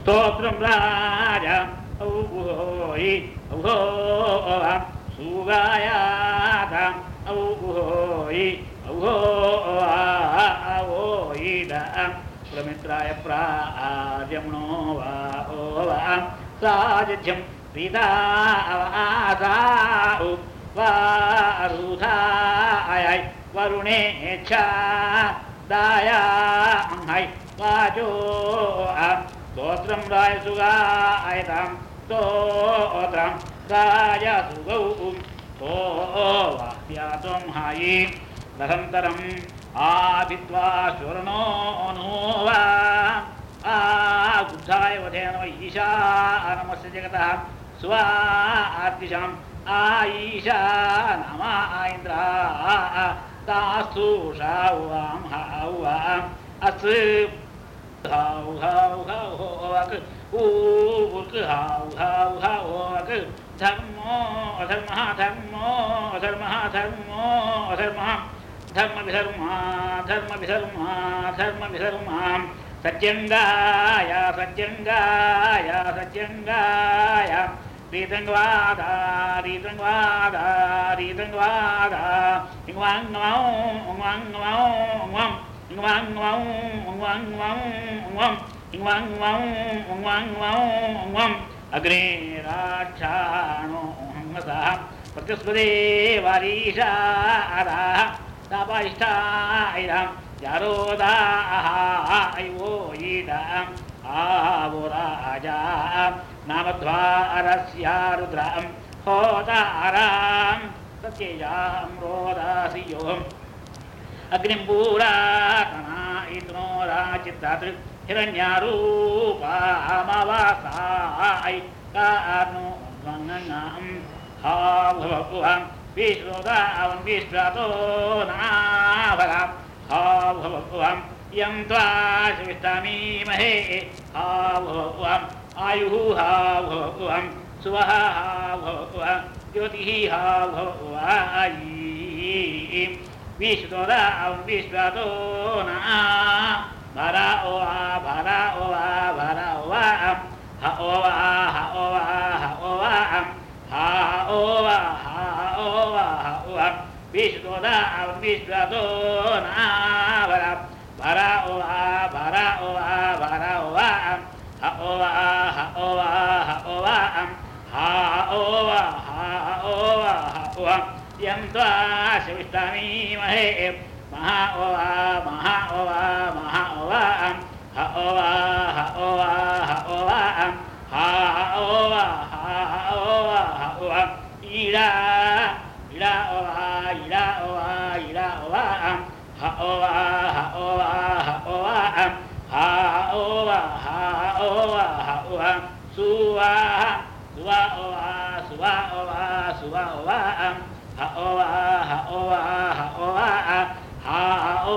स्तोत्रं राजा औहोयि औहोवां सुगायातां औहोयि औहोयिडां प्रमित्राय प्रार्यम्णो वा ओवां साजिध्यं प्रीतावासाउ वारुधाय वरुणेच्छा दायां वाचो स्तोत्रं राय सुगायतां स्तोत्रं राय सुगौ तो वाह्यात्वं हायि नरन्तरम् आभित्वा स्वर्णो नो वा गुद्धाय वधेन ईशा नमस्य जगतः स्वार्तिशाम् आईशा नम इन्द्रा तास्तु शावां हावाम् अस् हाउ हाउ हाउ होवक ऊक हाउ हाउ हाउ होवक धर्मो अधर्मः धर्मो अधर्मः धर्मो अधर्मः धर्म विधर्मा धर्म विधर्मा धर्म विधर्मा सत्यंगाय सत्यंगाय सत्यंगाय रीतंगवादा रीतंगवादा रीतंगवादा इंगवांगवां इंगवांगवां इंगवां इंगवांगवां अग्रे राक्षाणो हंसः प्रत्यस्पदे वारीशारा तापाष्टायं यारोदायो ईडाम् आवो राजा नामध्वारस्य रुद्रं होतारां सत्यजां रोदासियोम् अग्निं पुरातना इत्नो राचित्तातृ हिरण्यारूपामवासाय कानो ध्वङ्गं हाभवपुहं विश्वदावं विश्वातो नाभरां हाभवपुहं यं त्वाश्विष्टामीमहे हाभवपुहम् आयुः हाभवपुहं सुवः हाभवपुहं ज्योतिः हाभवायी विश्वदावं विश्वातो ना भरा ओ भरा ओ भरा ओ हा ओ हा ओ हा ओ हा ओ हा ओ हा ओ विश्वदावं विश्वातो ना भरा भरा ओ भरा ओ भरा ओ हा ओ हा ओ हा ओ हा ओ हा ओ यं त्वाश्विष्टामीमहे महा ओ महा ओ महा ओ हा ओ हा ओ हा ओ हा ओ हा ओ ईडा ईडा ओ ईडा ओ ईडा ओ हा ओ हा ओ हा ओ हा ओ हा ओ सुवा सुवा ओ सुवा ओ सुवा ओ ha o ha o ha o ha o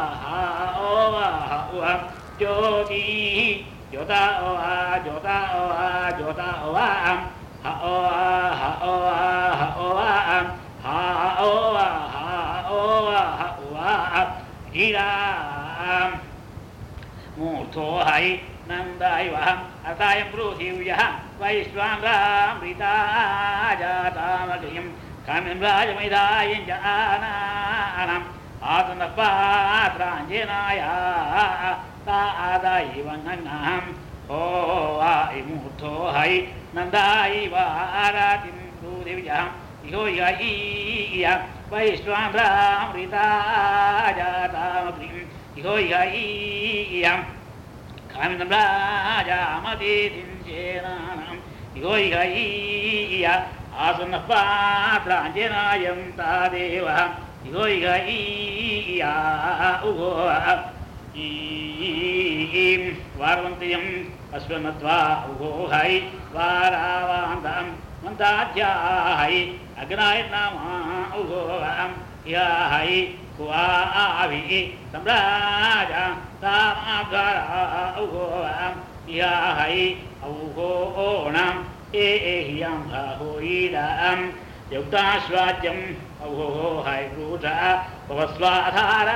ha o joti jota o jota o jota o ha o ha o ha o ha o ha o ira मूर्धो है नंदायवहं अतायं ब्रूहिव्यः वैश्वामृता जातामग्रियं काम्यं राजमैदायं च आनानाम् आतनपात्राञ्जनाय तादायवन्नहं हो मूर्धो है नन्दायवारातिं ब्रूहिव्यः इहो य वैश्वामृता जातामग्रियं इहो य कामिनं राजामतिथिञ्चेनानाम् इहो य आसनः पात्राञ्जनायं तादेवः इहो य उभो वारवन्त्यम् अश्वनत्वा उभो है वारावान्तं मन्ताध्याय अग्नाय नामा उभो या है कुआभि सम्राज तामाभरा उभो या है औहोणाम् एह्यं होईडां युक्ताश्वाद्यम् औहो है क्रूधा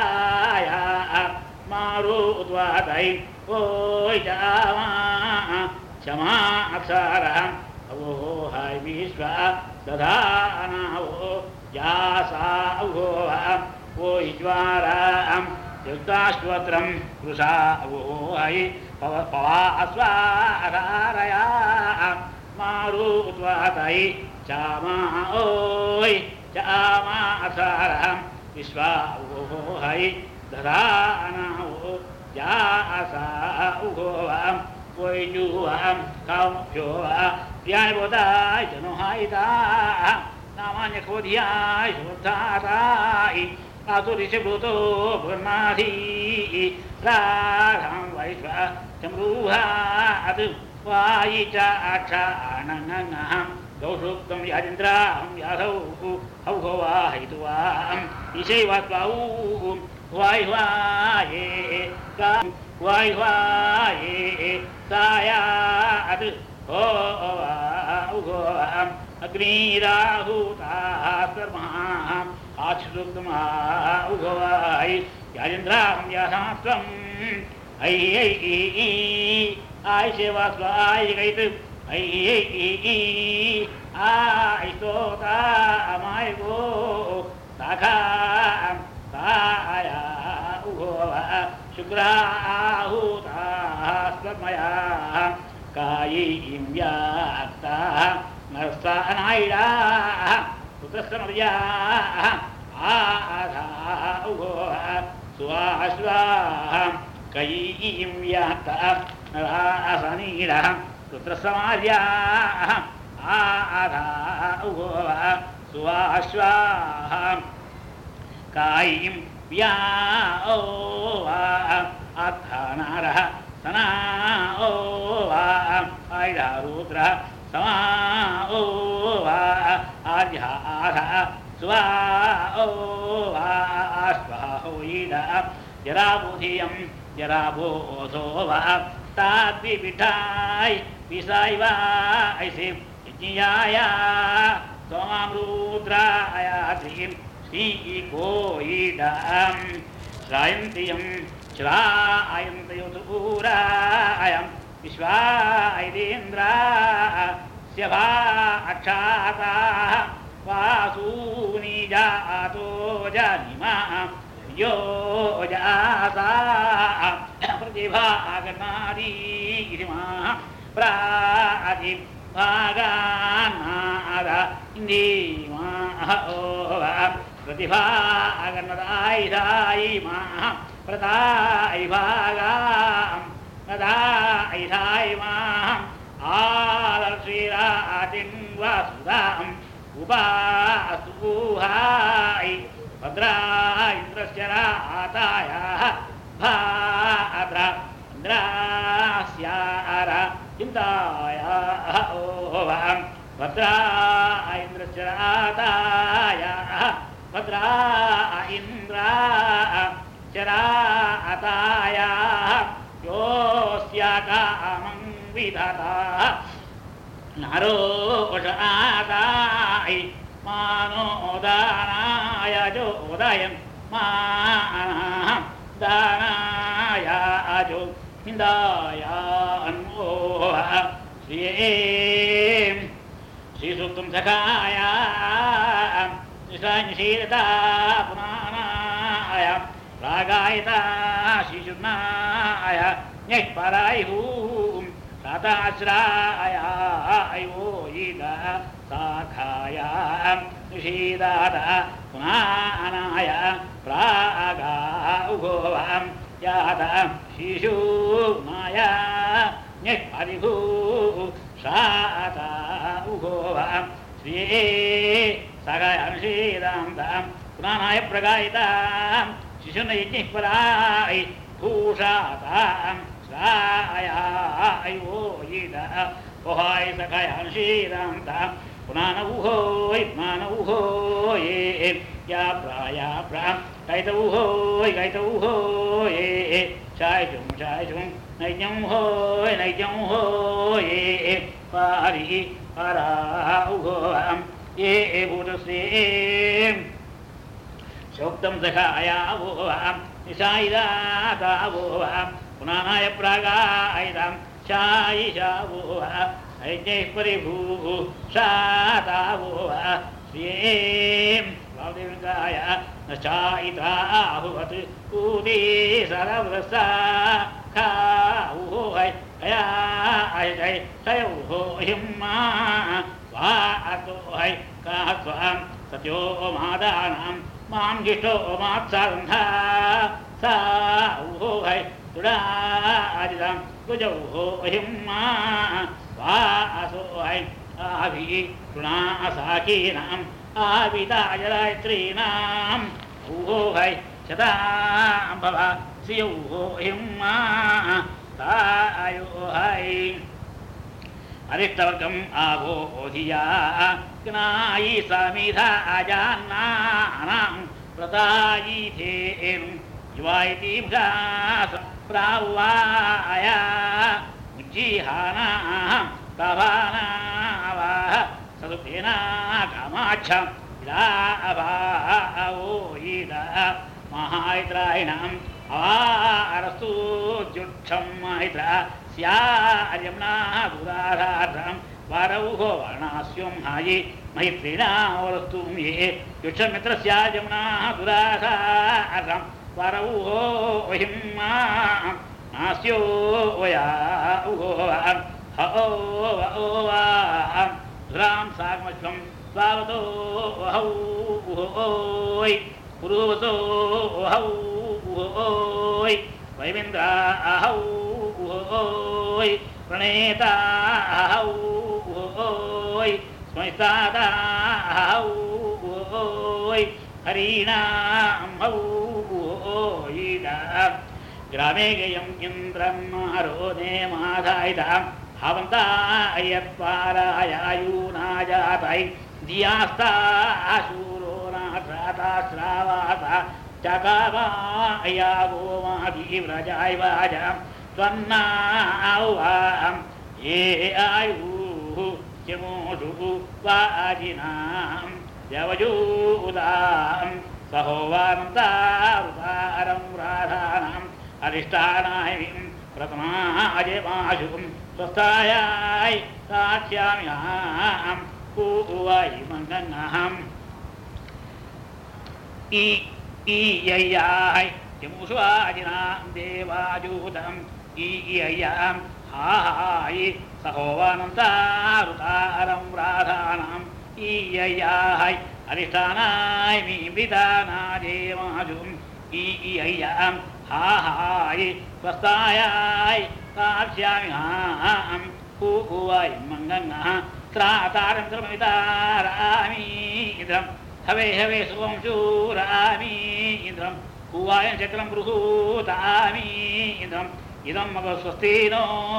पवस्वाधाराय मारुद्वादै ओय जावा शमा अक्षरः अवो हाय विश्वा दधानावो यासा अवो वो इज्वारां युक्ताश्वत्रं कृषा अवो हाय पवा अस्वारारया मारुत्वातै चामा ओय चामा अक्षरः विश्वा अवो हाय दधानावो यासा अवो वैजुवां काम्योवा प्यायबोधाय जनोहायिता नामान्यकोधियाय सुधाराय आतुरिशब्दो ब्रह्माधि राधां वैश्वा चमरूहात् वायिचा आक्षाणनः गौषुक्तं यादिन्द्रां याधौ हौहवाहितुवां ईशैवात्वाऊ वाय्वाये वाय्वाये सायात् उगोहम् अग्निराहुताः सर्वः आच्छुक्तमा उगोवाय यादिन्द्रां यासात्वम् ऐ आयसेवास्वाय गैत् ऐ आयस्तोता अमायगो ताखां ताया उगोवा शुक्राहुताः स्वर्मया कायीं व्याक्ताः नरस्तानायिडाः पुत्रस्तनव्याः आधाः उगोः सुवाश्वाः कयीं व्याक्ताः नरासनीडाः पुत्रसमार्याः आधाः उगोः सुवाश्वाः कायीं व्या ओ अर्थानारः सना ओ आय्धा रुद्रः समा ओ आर्यः आधः स्वा ओ आश्वाहोयीडः जराबोधियं जराबोधो ताद्विपिठाय विसाय वा ऐसे यज्ञयाय सोमां रुद्राय श्रीं श्रीकोयीडां श्रायन्तियं श्रायन्तयोतुरायं विश्वायदेन्द्रास्यभा अक्षाताः वासूनि जातो जानिमा यो जासा प्रतिभागनादीरिमाः प्रातिभागानाद इन्दीमाः प्रतिभागनदायिधायिमाः प्रदायिभागां नदायिधायिमाः आलर्षिरातिन्वासुदाम् उपासुहाय भद्रा इन्द्रस्य रातायाः भाद्र इन्द्रास्यार चिन्तायाः ओवां भद्रा इन्द्रस्य रातायाः भद्रा इन्द्रा चरातायाः योऽस्याकामं विधाता नारोषादाय मानोदानाय जोदयं मानः दानाय अजो हिन्दाय अन्वोः श्रियें श्रीसूक्तं सखाय निशानिशीलता पुनानाय रागायता शिशुनाय न्यक्परायुः ताताश्राय अयो ईदा साखाय निषीदाद पुनानाय प्रागा उगोवां याद शिशुनाय न्यक्परिभुः साता उगोवां श्रिये साखाय निषीदां तां पुनानाय प्रगायितां शिशुनयज्ञपराय भूषातां श्राय अयो ईदा ओहाय सखाय हंसीदां तां पुनानौहोय पुनानौहोय या प्रा कैतौहोय कैतौहोय चायजुं नैजं होय पारि पाराउहों ये भूतस्ये शोक्तं सखायावोहां निशायिदातावोहां पुनानाय प्रागायितां शायिशावो ऐज्ञैः परिभूः शातावो श्रियें वामदेवगाय न चायिताहुवत् ऊदे सरवरसा खावो है अया अजय तयो हिम्मा वा अतो है कात्वां सत्यो मादानां मां गिष्टो मात्सारन्धा सा उहो है तुडादिदं कुजौ हिम्मा वा असो है आभि तुणासाकीनाम् आविताजरायत्रीणाम् उहो है शतां भव श्रियौ हिम्मा तायो है अरिष्टवर्गम् आवो धिया ज्ञायि समिधा अजान्नानां प्रतायिथेनु युवायति भ्रास प्रावाया उज्जिहानां प्रभानावाः सदुपेना कामाक्षं इदाभावो इदा महायत्रायिणाम् अवारस्तु जुक्षं महित्रा स्यार्यम्ना दुराधारं वारौहो वर्णास्यों हायि मैत्रिणावरस्तु ये युक्षमित्रस्यार्यम्ना दुराधारं वारौहो हिम्मा नास्यो वया उहो हो धुरां सागमश्वं स्वावतो हौ उहोय पुरुवतो हौ उहोय वैमिन्द्रा हौ उहोय प्रणेता हौ उहोय स्मैस्ताता हौ उहोय हरीणां हौ उहोय ग्रामे गयम् इन्द्रं आरोदे माधायितां हावन्ता यत्पारायायूनाजातै धियास्ता शूरो नाथ्राता श्रावाता चकावायावो माधीव्रजाय वाजां त्वन्नावां ये आयुः यमोषुः वाजिनां यवजूदां सहोवान्तारुतारं राधानाम् अरिष्टानायिं प्रथमाजमाशुं स्वस्थायाय साक्ष्याम्यां पूवाय मङ्गन्नाम् ईय्याय यमुष्वाजिनां देवाजूतं ईय्यां हाय सहोवानन्तारुतारं राधानाम् ईय्याय अरिष्टानाय मीमृतानादेवाजुम् ईय्यां हाय स्वस्थायाय साक्ष्याम्यां पूवाय मङ्गन्नाः त्रातारं सर्वमितारामीन्द्रं हवे हवे सुवं शूरामीन्द्रं पूवाय चक्रं बृहूतामीन्द्रम् इदं मगस्वस्ति नो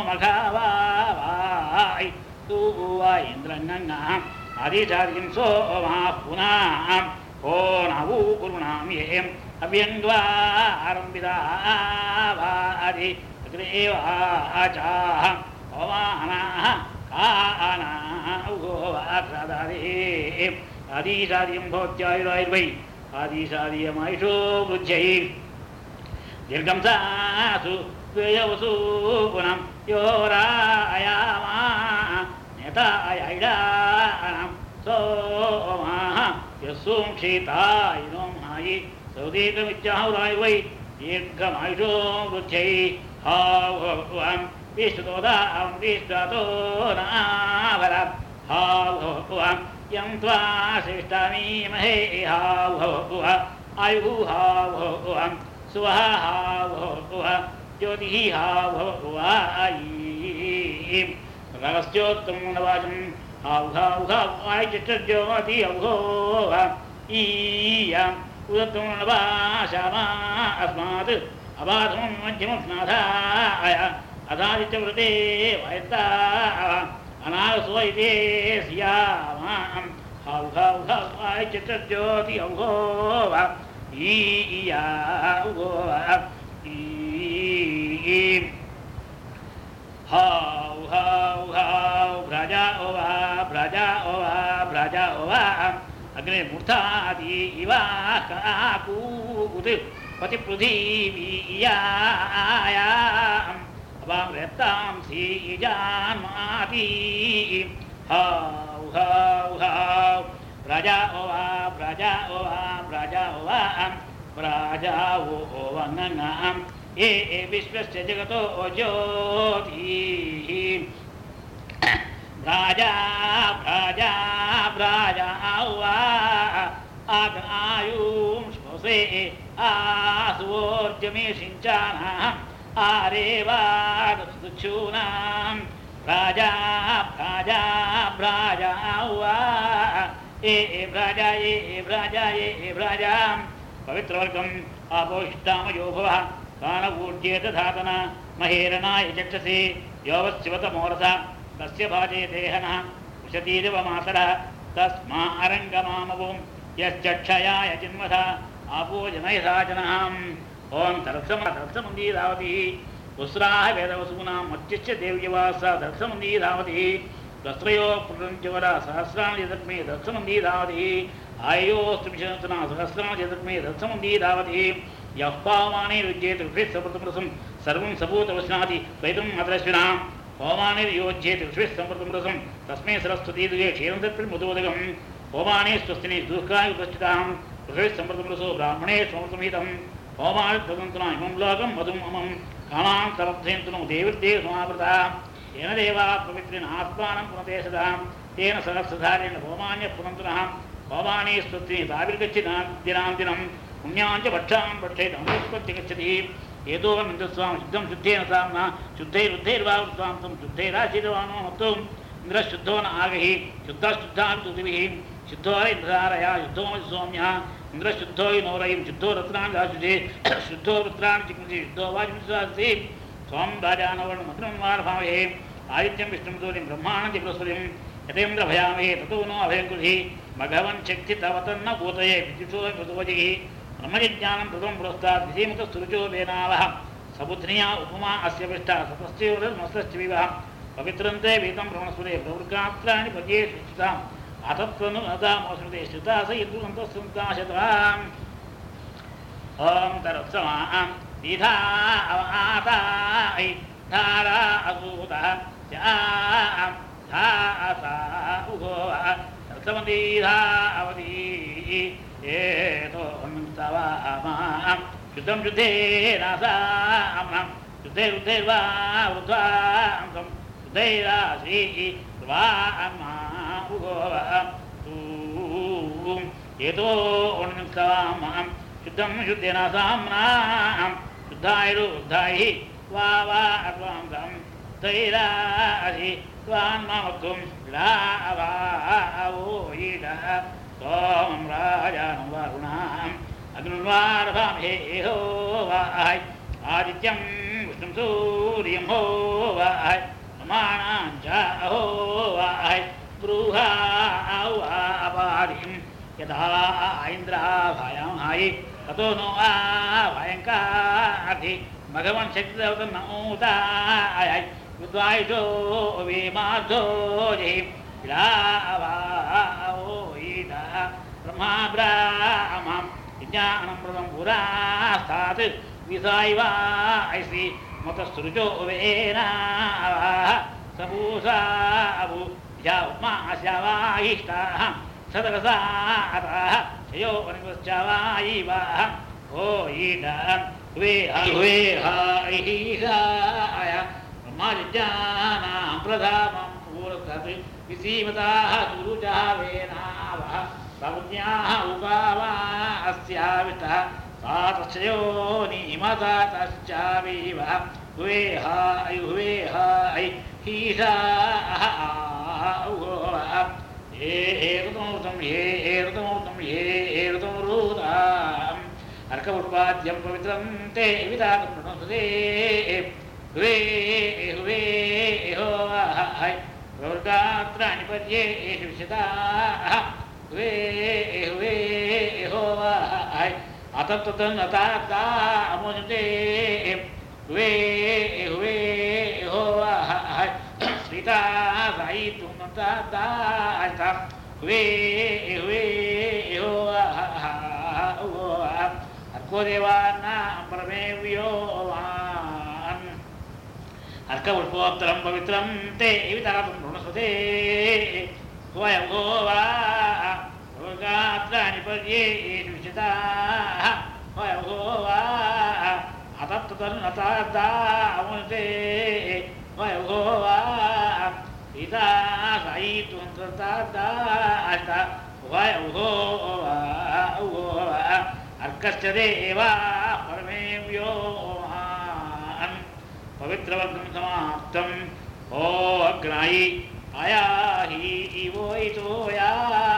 मघावाय पूवाय इन्द्रन्नः आदिचार्यं सोमाः पुनः ओ नवू कुरुणां ये अभ्यङ्ग्वारं विदावादि अग्रेवाचाः पवमानाः कानाः उगोवाक्रादादे आदिचार्यं भवत्यायुरायुर्वै आदिचार्यमायुषो वृद्ध्यै दीर्घं सासु द्वयवसु पुनं योरायामा नेतायैडानां सोमाः यस्सुंक्षितायिनो मायि सौदीकमित्याहुरायुर्वै दीर्घमायुषो वृद्ध्यै हावं विष्टुतोदां विष्टतो नाभरं हावं यं त्वा श्रेष्ठामीमहे हावः आयुः हावः सुवः हावः ज्योतिः हावः रगस्योत्तमं नवाचं हावः चित्रज्योति अवघो ईयम् उदत्तं नवाशामा अस्मात् अबाधं मध्यमं स्नाधाय अधादित्यव्रते वयत्ता अनागसो इति स्यामां हावः चित्रज्योति अवघो ईया उगो हाउ हाउ हाउ भ्रजा ओवा अग्ने मूर्धादि इवा काकूत पतिपृथिवीयायां अवां रेत्तां सीजान्माती हाउ हाउ हाउ राजा ओवा राजा ओवा राजा ओवा राजा ओवंगंगाम ये विश्वस्य जगतो ज्योतिः राजा राजा राजा ओवा आयुं श्वसे आसुर्जमे सिंचानाम् आरेवादुच्छूनां राजा राजा राजा ओवा ए राजा ए राजा ए राजा पवित्रवर्गम् आपोषितामयो भवः कानवूर्जेत धातन महेरणाय चक्षसे योवस्यवतमोरथ तस्य भाजे देहनः उशतीरिव मातरः तस्मा अरङ्गमामवुं यश्चक्षयाय जिन्मथ आपोजनयसा जनः ओं तरत्समन्दीधावतिः वस्त्राः वेदवसूनां मच्चिश्च देव्यवासा तरत्समन्दीधावतिः वस्त्रयो प्रपञ्चवरा सहस्राणि यदग्मे तरत्समन्दीधावतिः आयोस्त्रिंशतना सहस्राणि यदग्मे तरत्समन्दीधावतिः यः पावमानेरुज्येत विश्वेत्समृतमृसं सर्वं सपूतवस्नाति द्वैतम् अदृश्विनां होमानिर्योज्येत विश्वेत्समृतमृसं तस्मै सरस्वती दुजे क्षीरं तत्प्रमुदोदकं होमाने स्वस्तिनि दुःखाय उपस्थितां विश्वेत्समृतमृसो ब्राह्मणे स्वमृतमिदं होमानि प्रदन्तुना इमं लोकं मधुम् अमं कामां तमर्थयन्तुनो देवीर्देव समावृता येन देवा पवित्रेण आत्मानं पुनते सदा तेन सहस्रधारेण होमान्यः पुनन्तुनः होमानि स्वस्तिनि ताभिर्गच्छति दिनां दिनं पुण्याञ्च भक्षां भक्षेत अमृतपत्ति गच्छति एतो मिन्द्रस्वां शुद्धं शुद्धेन साम्ना शुद्धैरुद्धैर्वा उत्वांतं शुद्धैराशीर्वाणो मत्तुम् इन्द्रशुद्धो न आगहि शुद्धः तुतिभिः शुद्धो इन्द्रारया शुद्धो सौम्यः इन्द्रशुद्धो नोरयं शुद्धो रत्नानि दाशुषे शुद्धो रुद्राणि चिक्मसि शुद्धो वायुमिश्वासि स्वं राजानवर्णमन्त्रं वारभामहे आदित्यं विष्णुं सूर्यं ब्रह्माणं बृहस्पतिं यतेन्द्र भयामहे ततो नो अभयं कुर्हि भगवन् शक्ति तवतन्न भूतये विद्युषो मृतवजिः ब्रह्मजिज्ञानं प्रथमं पुरस्तात् विधीमुतस्तुरुचो वेनावः सबुध्निया उपमा अस्य पृष्ठा सतस्योरमस्तश्च विवः पवित्रन्ते वीतं भ्रमणस्वरे प्रवृगात्राणि पद्ये सुचिताम् आतत्वनुदामोस्मृते श्रुता स यद्रुवन्तस्सन्ताशताम् ॐ तरत्समां दीधा अवाता धारा असूतः स्यां धासा उगोः तरत्समन्दीधा अवधी एतो तवामां शुद्धं शुद्धेनासां शुद्धैरुद्धैर्वा वृद्धां शुद्धैराशी स्वामा उगोः एतो तवामां शुद्धं शुद्धेनासाम्नां शुद्धायुरुद्धायि वा वा अर्वांसं शुद्धैराशी स्वान्मामक्तुं विडावावो ईडः सोमं राजानं वरुणाम् अग्निर्वारभामहे होवाय आदित्यं विष्णुं सूर्यं होवाय प्रमाणां च होवाय ब्रूहावादिं यदा इन्द्राभायामहायि ततो नो आभयङ्काधि भगवन् शक्तिदेवतन्नूताय विद्वायुषो वेमार्धो जहि ब्रह्मा ब्राह्मं विज्ञानं प्रदं पुरास्तात् विसायवा ऐसि मतस्तुरुचो वेनावः सपूषा अभु श्यावाहिष्टाः सदरसातः शयो वनिपश्चावायिवाः ओ ईडा वेहाय ब्रह्माजिज्ञानां प्रधामं पुरस्तात् विसीमताः सुरुचः वेनावः प्रवज्ञाः उपावा अस्यावितः सातश्चयो निमता तश्चावीवः हुवेहाय हीषाः उगोवः ये ऋतमूर्तं ऋतमरूताम् अर्कपुष्पाद्यं पवित्रं ते विदातं प्रणोदते हुवे होवाय प्रवर्गात्राणि पद्ये विशताः हुवे होवाय अतत्तन्नता अमोजते हुवे होवाय श्रीता सायितुं नता हुवे होवाय अर्को देवानां परमेव्यो अर्कपुष्पोत्तरं पवित्रं ते वितातुं ऋणस्वते वयं गोवा गात्राणि पर्येषु विचिताः वयं गोवा अतत्ततन्नतादामुते वयं गोवा सीता सायित्वन्त्रतादाष्ट वयं गोवा अर्कस्य देवा परमे व्योमान् पवित्रवर्गं समाप्तम् ओ अग्नायि आयाहि इवो इतोया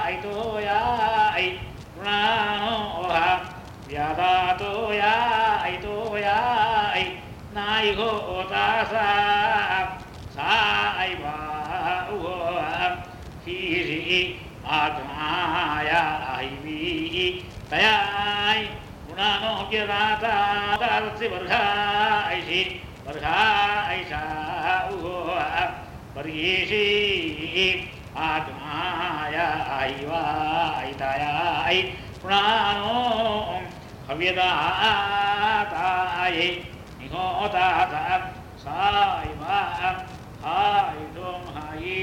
पुनानोह व्यादातोया इतोया नायिहो तासा सा ऐवा उहो हीरि आत्माया ऐवी तयाय पुनानो ज्ञाता दारसि वर्घायि वर्घायिषा उहो पर्येषि आत्माया ऐवायिताय पुनानो हव्यदाताय निहोतात सायवा हायितों हायि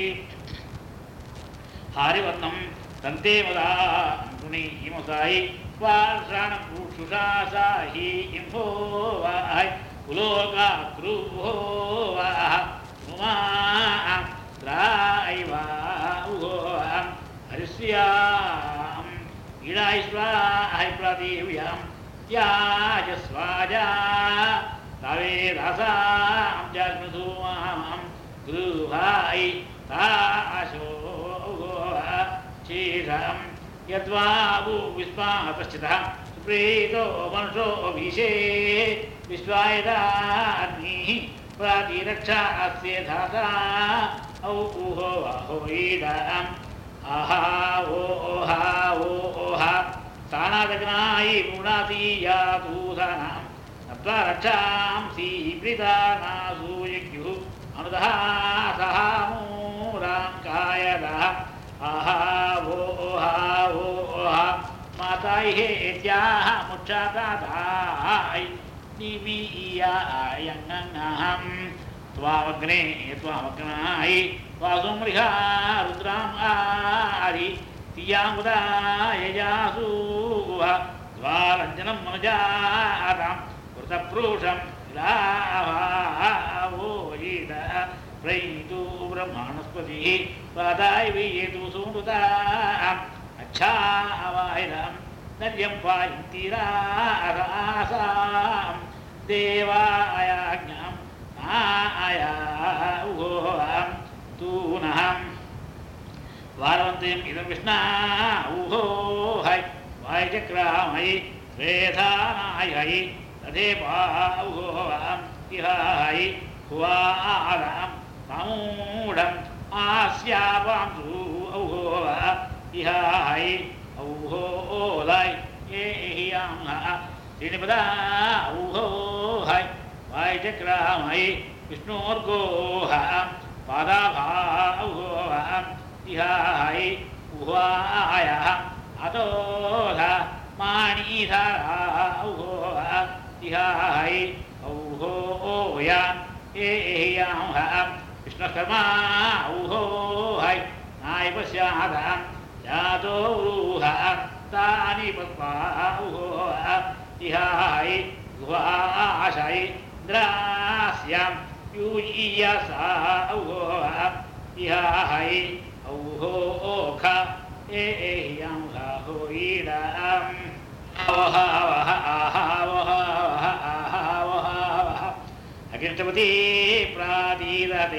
हारिवर्णं तन्ते मदा पुनि इमसायि वार्षाणं पुरुषासाहि इम्भो वाय उलोका क्रुभो वाह उमा त्रायवा उहो हरिस्याम् ईडायस्वाय प्रदेव्यां याजस्वाजा तवेदासां जन्मधूमां गृहाय ताशो चेषं यद्वावु विस्मातश्चितः सुप्रीतो मनुषो भीषे विश्वायदाग्निः प्रतिरक्षास्य धाता औहो अहोयिदाम् आहा ओहा ओहा स्थानादग्नायि पुनाति यातूधानां नत्वा रक्षांसि प्रीतानासु यज्ञुः अनुदः सः मूरां कायदः आहा ओहा मातायः इत्याह मुक्षाताय निमीयायङ्गहं त्वामग्ने त्वामग्नाय वासुमृहा रुद्राम् आरि तियामुदाय जासूः द्वारञ्जनं मनुजातां वृतप्रूषं लाभावोयिद प्रैतु ब्रह्माणस्पतिः पादाय वियेतु सुमृताम् अच्छावायनं नर्यं पायन्तीरासां देवायाज्ञां आया उहोहं तूनहं वारवन्तीम् इदं विष्णा उहोहै वायचक्रामयि वेधानायै तदेवा उहोहं इहाय हुवारं समूढम् आस्यावांसु औहोह इहाय औहोलै एहियांह श्रीनिपदा औहोहै वायचक्रामयि विष्णोर्गोह पादाभा औहोह इहाय उह्वायः अतोध माणिधरा औहोह इहाय औहोयान् एहियांह कृष्णकर्मा औहोहै नायपश्यादां यातो रूह तानि पद्मा औहोह इहाय गुहाशै द्रास्यां यूयीयसा औहोह इहाय औहोख एहियांह होयिडाम् आवहावह आहावह आहावह अग्निष्टपति प्रादीरति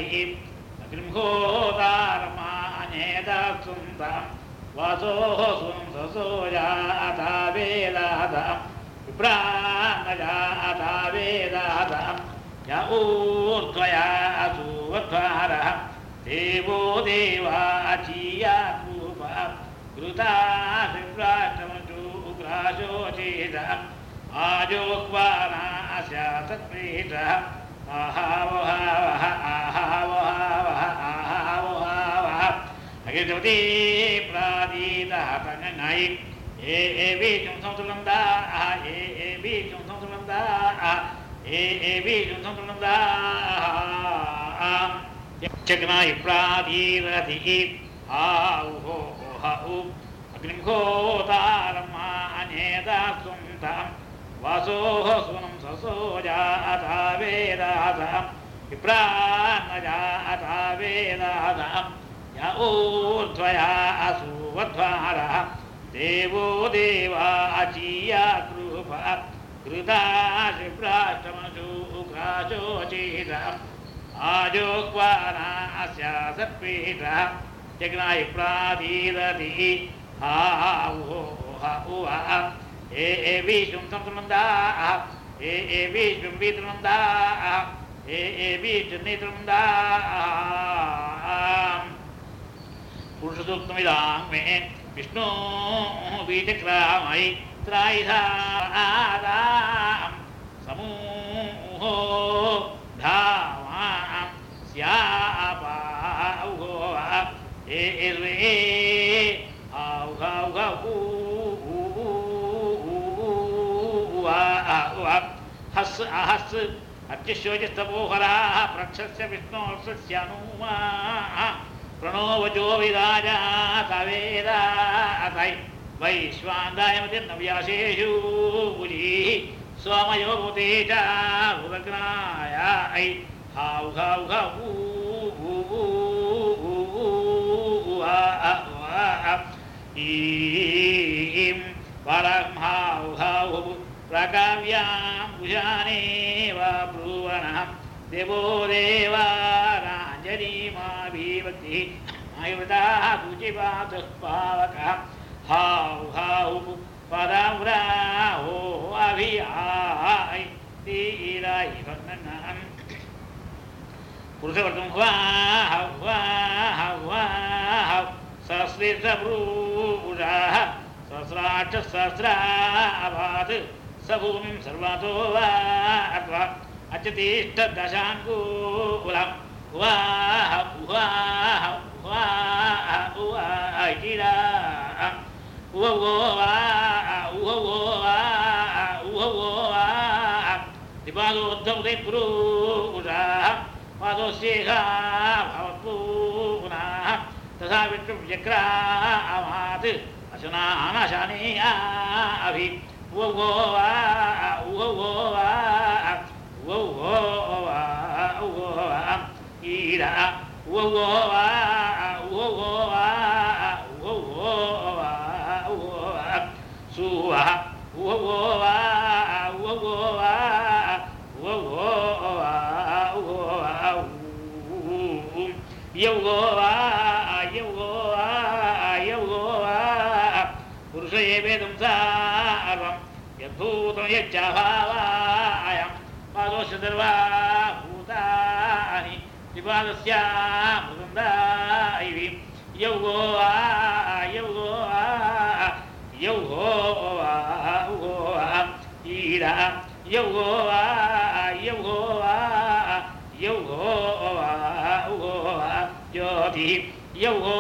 अग्निहोतारमानेदसुन्दं वासोः सुंससो जाता वेदादं विप्रान्नजाता वेदादं य ऊर्ध्वया सुवध्वारः देवो देवाचीयात्रूपः कृता विप्राष्टमजो उग्राशोचेदम् आजोक्वानास्या तत्प्रीतः आहावहावह आहावहावह आहावहावह अग्निष्टपति प्रादीतः तन्नै बीजं संतुलन्दाः बीजं संतुलन्दाः बीजं संतुलन्दाः चग्नाय प्रादीरधिः आउहो हाउ अग्निं होतारम् अनेदासुं तां वासोः सुनं ससोजाता वेदासां विप्रान्नजाता वेदासां या ऊर्ध्वया असुवध्वारः देवो देवा अचीया कृपा कृता शिप्राष्टमशुक्राशोचितम् आजोक्वानास्या सत्पीठः जग्नाय प्रादीरधिः हाउहो हाउः ए विष्णुं संसमन्दाः ए विष्णुं विद्रमन्दाः ए विष्णुनिद्रमन्दाः पुरुषसूक्तमिदां मे विष्णु विचक्रामयि त्रायिधारां समूहो धावां स्यापाउहो ए हस् अहस् अत्यशोचिस्तपोहराः प्रक्षस्य विष्णोर्स्यानुमा प्रणो वचो विराजा तवेदातै वैश्वान्दायमतिर्नव्यासेषु गुलिः सोमयो भूते च भुवग्नाय ऐ हाउ हाउ हाउ ईं परं हाउ हाउ प्रकाव्यां भुजानेव ब्रुवणः देवो देवाराञ्जलिमाभिभक्तिः मायुवृताः शुचिपातः पावकः हाउ हाउ पदाव्राहो अभियाय तीराय भग्नम् पुरुषवर्तं वाह सहस्रेशभ्रूषाः सहस्राक्षसहस्राभात् स भूमिं सर्वातो वा अथवा अच्यतिष्ठदशाङ्गूलं वाह वाह वाह वाह गिरा वो दिपादोद्धवते पुरुषाः पादोस्येहा भवत्पुनः तथा विष्णुव्यक्रामात् अशनानाशाने अभि वो ईरा वो सुवः पुरुष वेदं सर्वं यद्भूतं यच्चाभावायं पादोस्य सर्वा भूतानि त्रिपादस्य मृदन्दायि यौगो ईरा यौगो ज्योतिः यौगो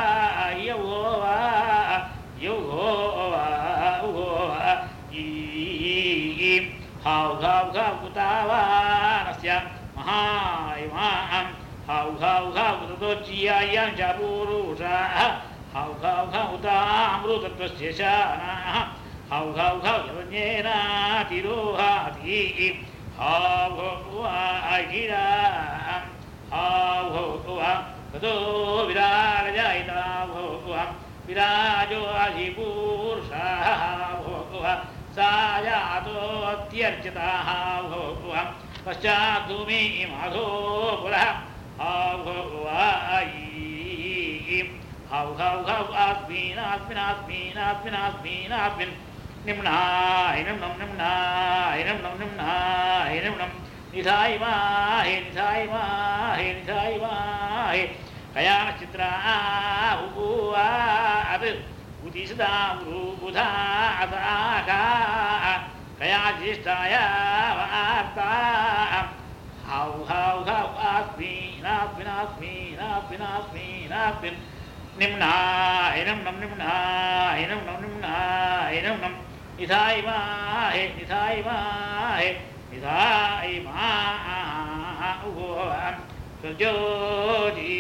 हाउ हाउ हाउ कुतावानस्य महायमां हाउ हाउ हाउ कुतोच्चियायां च पुरुषाः हाउ हाउ हाउ तामृतत्वस्य शानाः हाउ हाउ हाउ यवन्येन तिरोहाति हाउ गिरा हाउ ततो विराजयिता विराजो अधिपुरुषः सायातोऽत्यर्चिताः पश्चाद्धूमि माधो पुरः हाउ हाउ हाउ आस्मिन् निम्नाय निम्नं निधाय माहे कयानश्चित्रा हुवात् उदिशदा बुधा अदाका कया ज्येष्ठाय वार्ता हाउ हाउ हाउ आस्मिन् निम्नाय निम्नं निधाय माहे स्वज्योति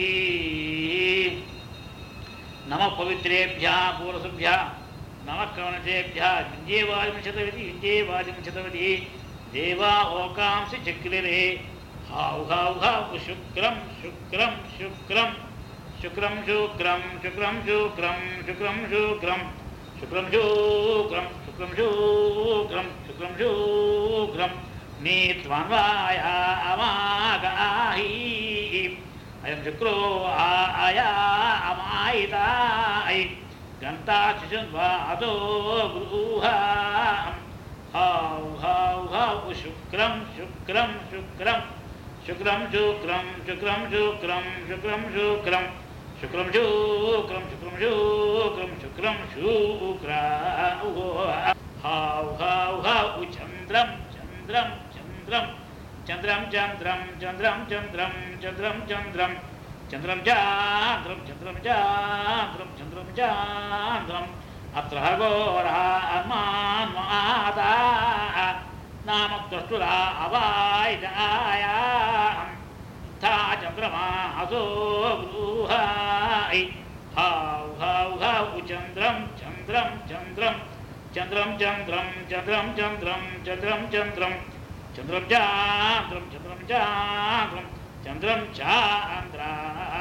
नमः पवित्रेभ्यः पूर्वसुभ्यः नमः कवनतेभ्यः युञ्जेवाजिंशतवति देवा ओकांसि चक्रिरे हाउ हाउ हाउ शुक्रं शुक्रं शुक्रं शुक्रं शुक्रं शुक्रं शुक्रं शुक्रं शुक्रं शुक्रं शुक्रं शुक्रं शुक्रं शुक्रं शुक्रं नीत्वान्वाया अमागाहि अयं शुक्रो आया अमायिताय गन्ताचिषन्वादो गृहाम् हाउ हाउ हाउ शुक्रं शुक्रं शुक्रं शुक्रं शुक्रं शुक्रं शुक्रं शुक्रं शुक्रं शुक्रं शुक्रं शुक्रं शुक्रं शुक्रं शुक्रा हाउ हाउ हाउ चन्द्रं चन्द्रं चन्द्रं चन्द्रं चन्द्रं चन्द्रं चन्द्रं चन्द्रं चन्द्रं चन्द्रं चान्द्रं चन्द्रं चान्द्रं चन्द्रं चान्द्रम् अत्र घोरः अन्मान्माता नाम द्रष्टुरा अवायजायाम् था चन्द्रमासो गृहाय हाउ हाउ हाउ चन्द्रं चन्द्रं चन्द्रं चन्द्रं चन्द्रं चन्द्रं चन्द्रं चन्द्रं चन्द्रं चन्द्रं चान्द्रं चन्द्रं चान्द्रं चन्द्रं चान्द्रा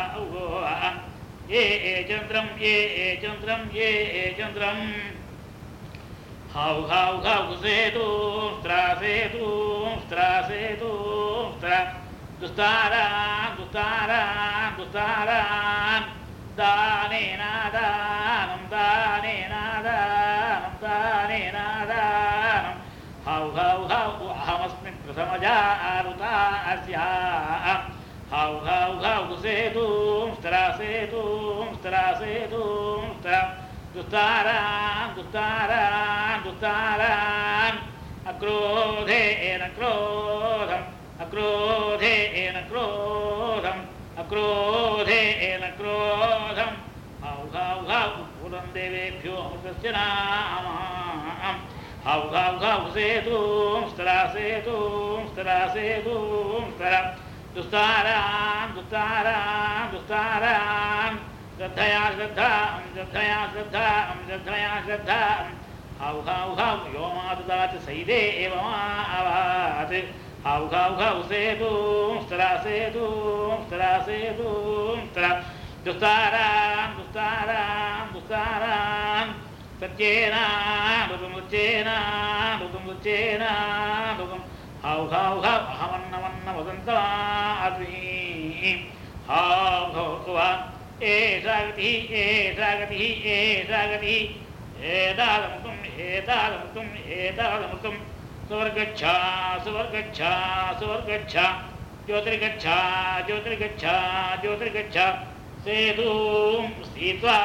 ये चन्द्रं ये चन्द्रं ये चन्द्रं हाउ हाउ हाउ सेतु स्त्रासेतु स्त्रासेतु स्त्रा दुस्तारान् दुस्तारान् दुस्तारान् दानेन दानं दानेन दानं दानेन दानं हाउ हाउ हाउ अहमस्मि प्रथमजारुता अस्याम् हाउ हाउ हाउ सेतु स्त्रासेतु स्त्रासेतु स्त्रा दुस्तारान् दुस्तारान् दुस्तारान् अक्रोधेन क्रोधम् अक्रोधेन क्रोधम् अक्रोधेन क्रोधम् हाउ हाउ हाउ पुरं देवेभ्यो अमृतस्य नामम् हाउ हाउ हाउ सेतु स्त्रासेतु स्त्रासेतु स्त्रा दुस्तारान् दुस्तारान् दुस्तारान् श्रद्धया श्रद्धां श्रद्धया श्रद्धां श्रद्धया श्रद्धां हाउ हाउ हाउ यो माददात् सैदेव मावात् हाउ हाउ हाउ सेतु स्त्रासेतु स्त्रासेतु स्त्रा दुस्तारान् दुस्तारान् दुस्तारान् सत्येन ऋतुमुच्चेन ऋतुमुच्चेन ऋतुम् हाउ हाउ हाउ अहमन्नमन्न वदन्तमास्मि हाउ भगवान् एषा गतिः एषा गतिः एषा गतिः एतादमुखम् एतादमुखम् एतादमुखम् सुवर्गच्छा सुवर्गच्छा सुवर्गच्छा ज्योतिर्गच्छा ज्योतिर्गच्छा ज्योतिर्गच्छा सेतुं स्थित्वा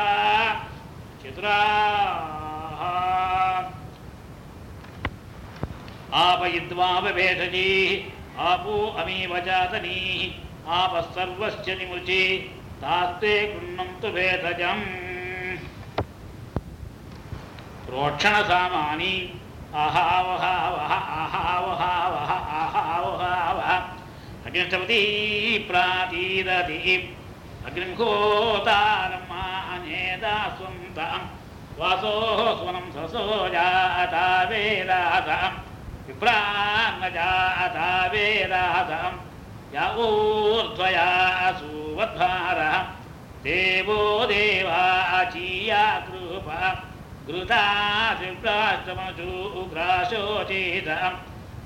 चतुराः आपयित्वापभेषजीः आपो अमीव जातनीः आपः सर्वश्च निमुचे तास्ते गृह्णन्तु भेषजम् प्रोक्षणसामानि आहावहावः आहावहावः आहावहावः अग्निष्टपति प्रातीदति अग्निं होतारमानेदा स्वन्तम् वासोः स्वनं ससो जाता वेदासम् विप्रान्न जाता वेदासम् या ऊर्ध्वया सुवद्भारः देवो देवाचीया कृपा घृताशिप्राष्टमशूग्राशोचितम्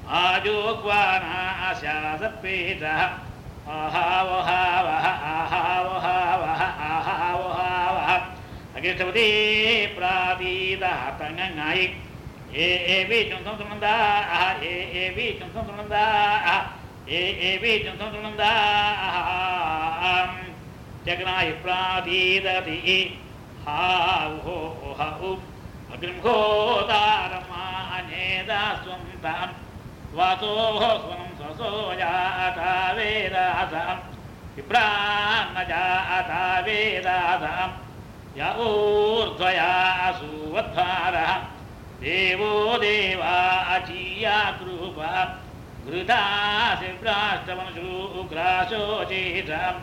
आजोक्वानाशासत्पेतः आहावहावः आहावहावः आहावहावः अग्निष्टपति प्रातीतः तङ्गायि एवि चुंसंसुनन्दाः एवि चुंसंसुनन्दाः एवि चुंसंसुनन्दाः जगनाय प्रातीदति हावो हाउ अग्निं होतारमानेदा स्वन्तम् वासोः स्वनं स्वसो जाता वेदासम् विप्रान्न जाता वेदासम् या ऊर्ध्वया सुवद्भारः देवो देवा अचीया कृपा घृतासिभ्राष्टमनुशूग्राशोचितम्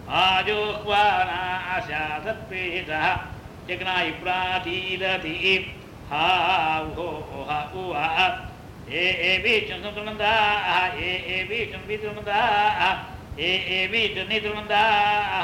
आजुह्वानाशासत्पीठः जग्नायि प्रातीदति हा उहो हा उवा ए विष्णुसुनन्दाः ए विष्णुविदुनन्दाः ए विष्णुनिदुनन्दाः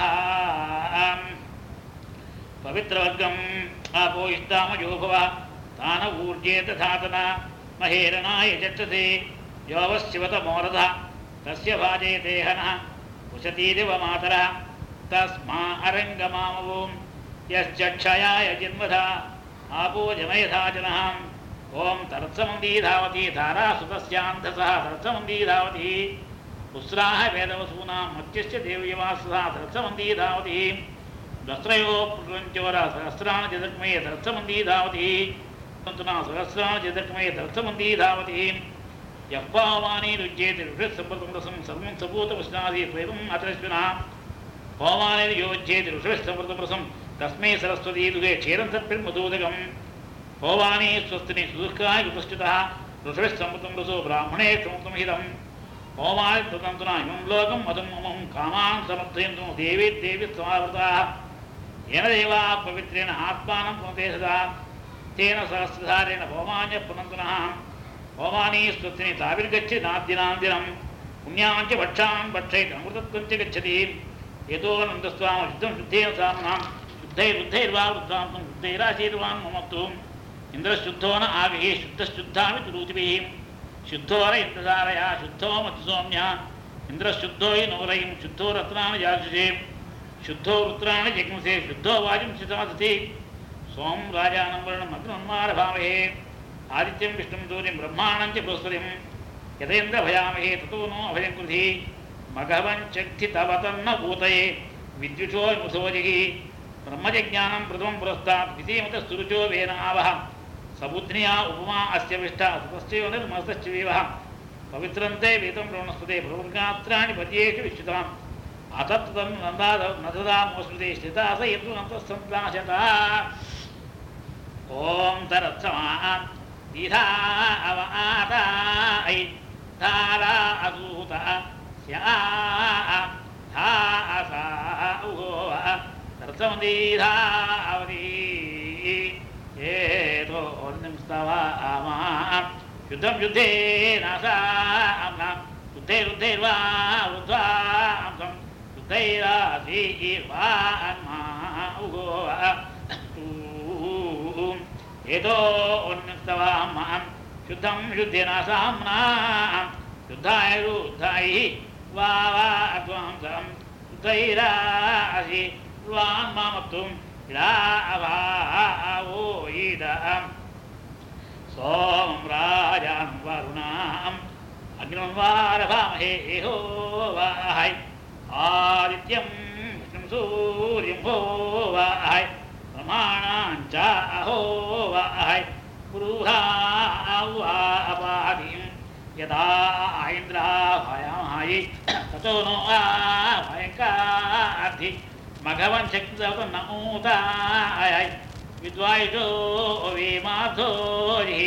पवित्रवर्गम् आपो इष्टामयो भवः तान ऊर्जे तथातना महेरणाय चक्षसे योऽवशिवतमोरधः तस्य भाजयते हनः उशती दिवमातरः तस्मा अरङ्गमामवों यश्चक्षयाय जिन्मधा आपो जमयथा जनः ॐ तरत्समन्दी धावति धारासुतस्यान्धसः तरत्समन्दी धावति पुस्राः वेदवसूनां मत्यश्च देव्यवासः तरत्समन्दी धावति दस्रयो प्रपञ्चोर सहस्राणि जदक्मये तरत्समन्दी धावति सन्तुना सहस्राणि जदक्मये तरत्समन्दी धावति यः पावानि रुज्येति ऋषिसम्प्रतं सर्वं सपूतमुष्णादि त्वयम् अतरश्विनः होवानिर्योज्येति ऋषिसम्प्रतं तस्मै सरस्वती दुहे क्षीरं सत्पिर्मधूदकम् होवानि स्वस्तिनि सुदुःखाय उपस्थितः ऋषिसम्प्रतं रसो ब्राह्मणे क्षमुतमहितम् होमानि तदन्तुना इमं लोकं मदं ममं कामान् समर्थयन्तु देवी देवी समावृताः येन देवाः पवित्रेण आत्मानं पुनते सदा तेन सहस्रधारेण होमान्य पुनन्तुनः होमानि स्वस्तिनि ताभिर्गच्छति नाद्दिनान्दिनं पुण्याञ्च भक्षान् भक्षयति अमृतत्वञ्च गच्छति यतो नन्दस्वाम शुद्धं शुद्धेन साम्नां शुद्धैर्बुद्धैर्वा वृद्धान्तं शुद्धैराशीर्वान् ममत्तु इन्द्रशुद्धो न आगहि शुद्धश्शुद्धामि तुरूतिभिः शुद्धो न इन्द्रधारया शुद्धो मधुसौम्यः इन्द्रशुद्धो हि नौरयं शुद्धो रत्नानि जाजुषे शुद्धो रुद्राणि जग्मुषे शुद्धो वायुं शितासति सोम राजानं वर्णम् अग्निमारभामहे आदित्यं विष्णुं सूर्यं ब्रह्माणं च बृहस्पतिं यथेन्द्रभयामहे ततो नो अभयं कृधि मघवञ्चक्षितवतन्न भूतये विद्युषो मुसोजिः ब्रह्मजज्ञानं प्रथमं पुरस्तात् द्वितीयमतस्तुरुचो वेनावः सबुद्ध्निया उपमा अस्य विष्टा सुतश्चैव निर्मस्तश्च विवः पवित्रन्ते वेदं प्रवणस्पते प्रवर्गात्राणि पद्येषु विश्रुताम् अतत्तं नन्ददामोस्मृते स्थिता स यद्वन्तस्सन्ताशता ॐ तरत्समा दीधा अवाता ऐ धारा असूता स्या धा असा उहो तरत्समदीधावती एतो स्तवामा शुद्धं शुद्धे नासाम्ना शुद्धैरुद्धैर्वा वृद्ध्वांसं शुद्धैरासीर्वान्मा उगो एतो स्तवामां शुद्धं शुद्धेनासाम्ना शुद्धायरुद्धायि वा ध्वांसं शुद्धैरासि वान्मामत्तुं इडाभावो इदम् सोमं राजानं वरुणाम् अग्निं वारभामहे होवाहै आदित्यं विष्णुं सूर्यं होवाहै प्रमाणाञ्च होवाहै पुरुषावापादिं यदा इन्द्राभयामहि ततो नो भयङ्कार्धि मघवन् शक्तिदवतं नमोताय विद्वायुषो वेमाधोरिः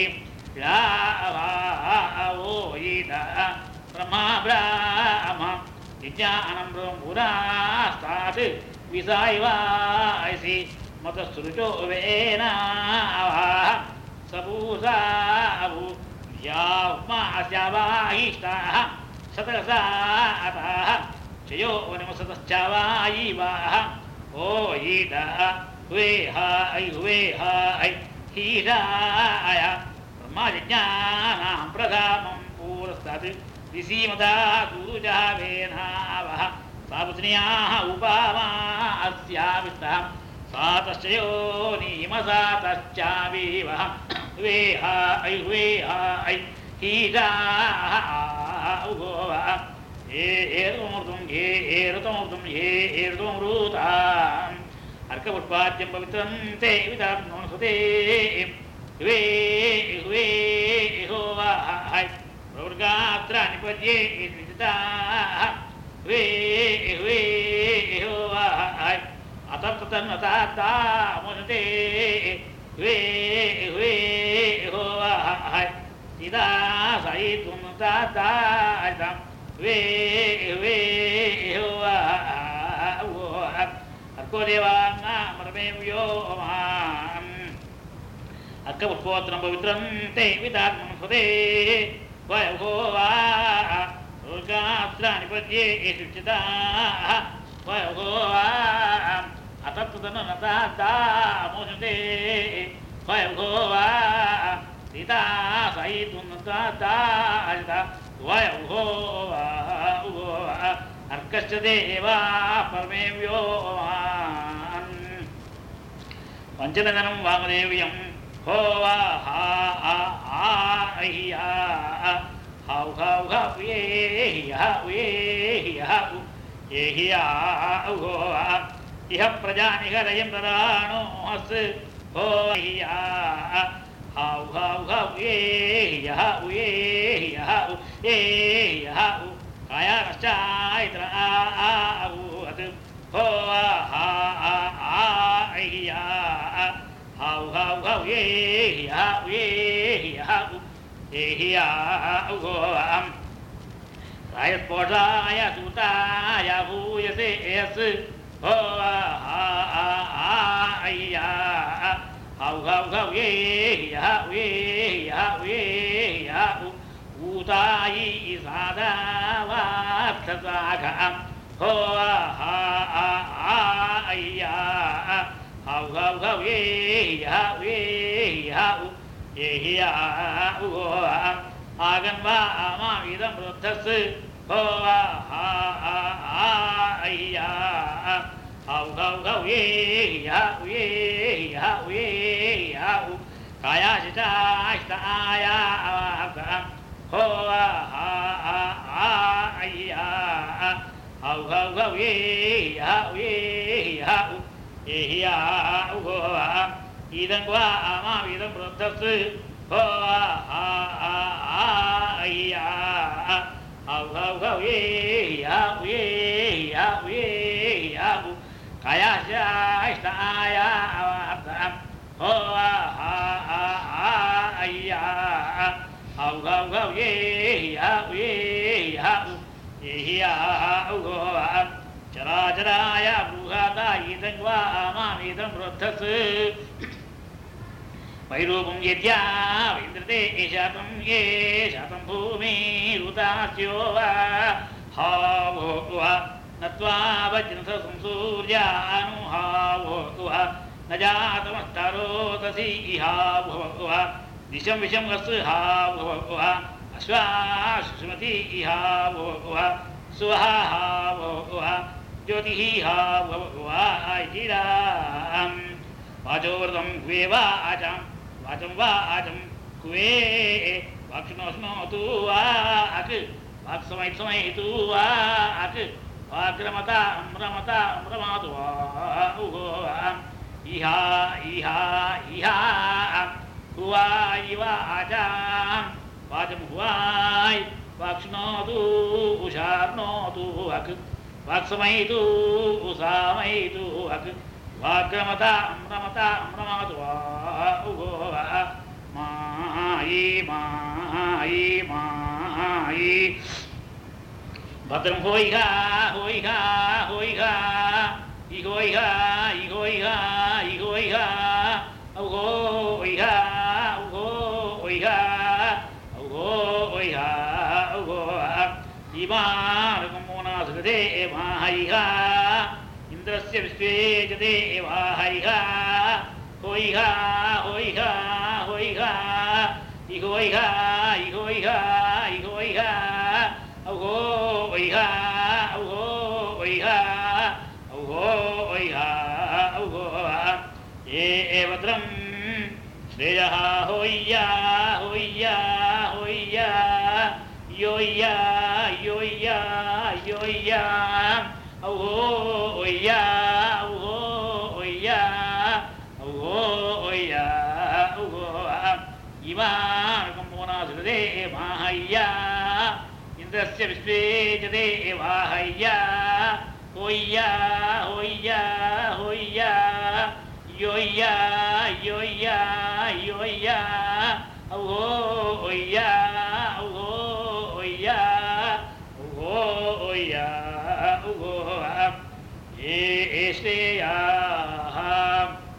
याभावो ईदा ब्रह्मा ब्राह्म विज्ञानं ब्रह्मपुरास्तात् विसायवायसि मतसृजो वेनावः सबूसाभु यास्यावाहिष्टाः शतसाताः चयो निमसतश्चावायिवाः ओ ईदा हुवे हाय हीराय ब्रह्मज्ञानां प्रधामं पूरस्तात् दिसीमता गुरुजावेनावः सावत्न्याः उपामा अस्याविष्टः सातश्चयो नीमसातश्चावीवः हुवे हाय हीराः उगोवः एतमूर्तं एतमूर्ताम् अर्कपुष्पाद्यं पवित्रं ते विदाप्नोस्वते हुवे होवाहै प्रवर्गात्राणि पद्ये विदिताः हुवे होवाहै अतत्तन्नतात्ता मुनते हुवे होवाहै सीता साई तुम ताता आजम वे वे हो अक्को देवांगा मरमें यो माम अक्क पुष्पोत्रं पवित्रं ते विदात्मं स्वदे वय हो दुर्गास्त्राणि पद्ये शुचिता वय हो अतत्तदननताता मोचते वय हो सीता साई तुन्नताता अजिता वय हो अर्कश्च देवा परमेव्यो पंचनदनं वामदेव्यं हो वा हा आ अहिया हाउ हाउ हाउ ये हाउ ये हिया हो इह प्रजानिहरयं ददानो हस हो हिया हाउ हाउ हाउ ये हाउ ये हाउ काया नश्चायत्र आउत हो हा अहिया हाउ हाउ हाउ ये हाउ ये हिया हो रायस्पोषाय सूताय भूयसे यस हो हा अहिया हाउ हाउ हाउ ये हाउ ऊतायि सादावार्थसाघं हो हा अय्या हाउ हाउ हाउ ये हाउ ये हिया हो आगन्वा मामिदं वृद्धस् हो हा अय्या हाउ हाउ हाउ ये हाउ कायाशिताष्टाया हो हा अय्या हाउ हाउ हाउ ये हाउ ये हिया हो इदं वा मामिदं वृद्धस् हो हा अय्या हाउ हाउ हाउ ये हाउ कायाशाष्टाया हो हा अय्या हाउ हाउ हाउ ये हाउ ये हिया हो चराचराय बृहता इदं वा मामिदं वृद्धस् वैरूपं यद्या वैन्द्रते शातं ये शातं भूमिरुतास्यो वा हावो वा नत्वा वज्रसंसूर्यानु हावो वा न जातमस्तरोदसी हावो वा दिशं विषं वस्तु हावो वा अश्वासुमती हावो वा सुहा हावो वा ज्योतिः हावो वा इतिराम वाचोव्रतं क्वे वाचं वाचं वाचं क्वे वाक्ष्णोष्णोतु वाक् वाक्समयितु वाक् वाग्रमता रमतां रमातु इहा हुवायि वाचां वाचं हुवाय वाक्ष्णोतु उशार्णोतु वाक् वाक्समयितु उसामयितु वाक् वाग्रमतां रमतां रमातु मायि भद्रं होइहा इहोइहा औहोइहा इमानकमोनासृते माहैहा इन्द्रस्य विश्वे च देवाहैहा होइहा इहोइहा औहोइहा ये भद्रं श्रेयः होय्या योय्या औहोय्या इमानकम्पोनासृते माहय्या इन्द्रस्य विश्वे च देवाहय्या होय्या योय्या Oya, oya, oya, oya,